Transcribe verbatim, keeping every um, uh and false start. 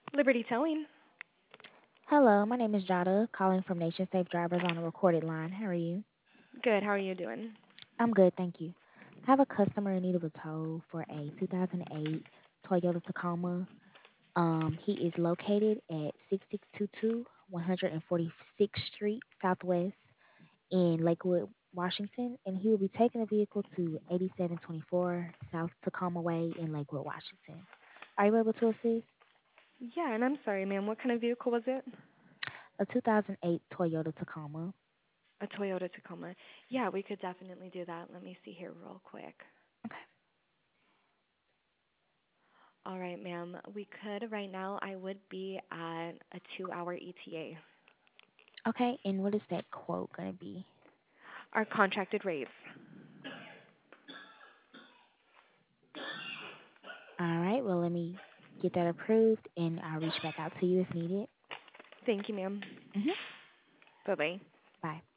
Liberty Towing. Hello, my name is Jada, calling from Nation Safe Drivers on a recorded line. How are you? Good. How are you doing? I'm good, thank you. I have a customer in need of a tow for a two thousand eight Toyota Tacoma. Um, he is located at six six two two one forty-sixth Street Southwest in Lakewood, Washington, and he will be taking the vehicle to eighty-seven twenty-four South Tacoma Way in Lakewood, Washington. Are you able to assist? Yeah, and I'm sorry, ma'am. What kind of vehicle was it? A two thousand eight Toyota Tacoma. A Toyota Tacoma. Yeah, we could definitely do that. Let me see here real quick. Okay. All right, ma'am. We could right now. I would be at a two-hour E T A. Okay, and what is that quote going to be? Our contracted rates. All right, well, let me get that approved and I'll reach back out to you if needed. Thank you, ma'am. Hmm. Bye bye. Bye.